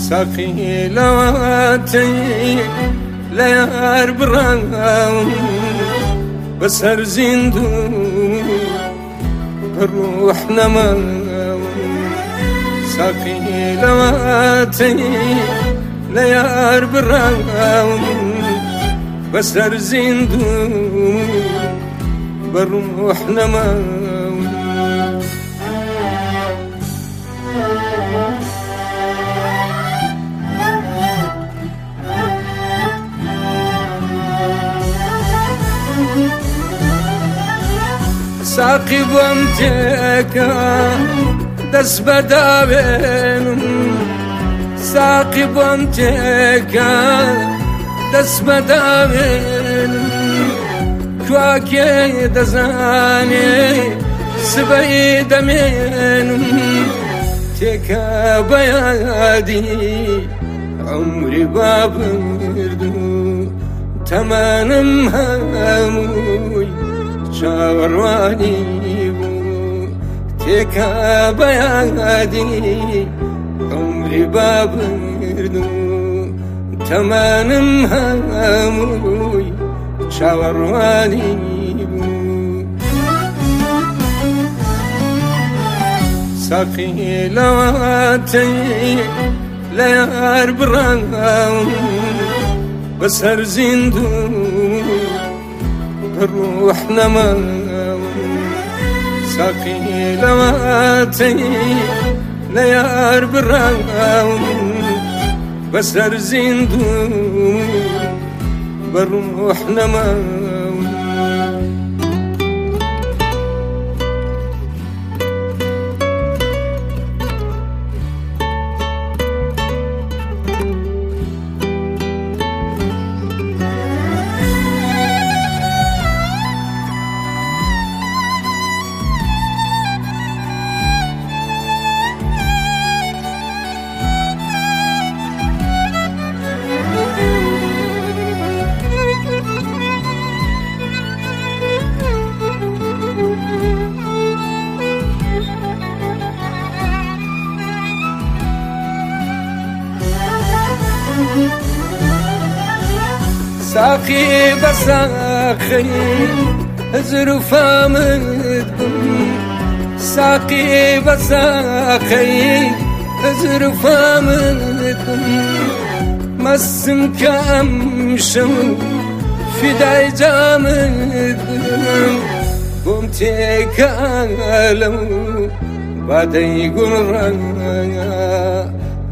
ساقي لواتي ليار براو بسر زندو الروح نماو ساقي لواتي ليار براو بسر زندو بالروح نماو ساقي بومتك دس بدابين ساقي بومتك دس بدابين كواكي دزاني سبعي دمين تكا بيادي عمري بابردو تمانم هموي شاورواني بو تكا بيادي عمري بابردو تمانم هموي شاورواني بو ساقي لواتي ليار براو بسر زندو الروح نماو ساقي لواتي ليار براو بسر زندو بالروح نماو ساقي بساقي زرفا مدكم ساقي بساقي زرفا مدكم مسم كامشم في داي جامدكم قمتي كالو بعدي قرنا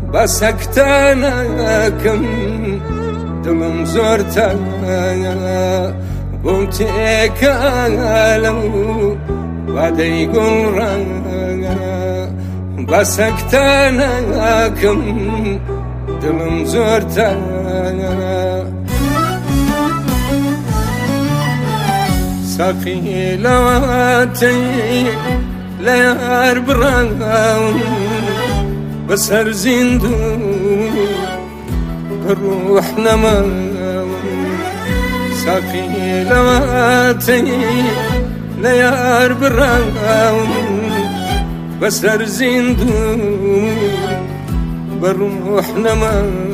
بسكتناكم دمم زرتنا بومتي كالو بعدي قرنا بسكتناكم دمم زرتنا ساقي لواتي ليار براو بسر زندو الروح نماو ساقي لواتي ليار براو بسر زندو بالروح نماو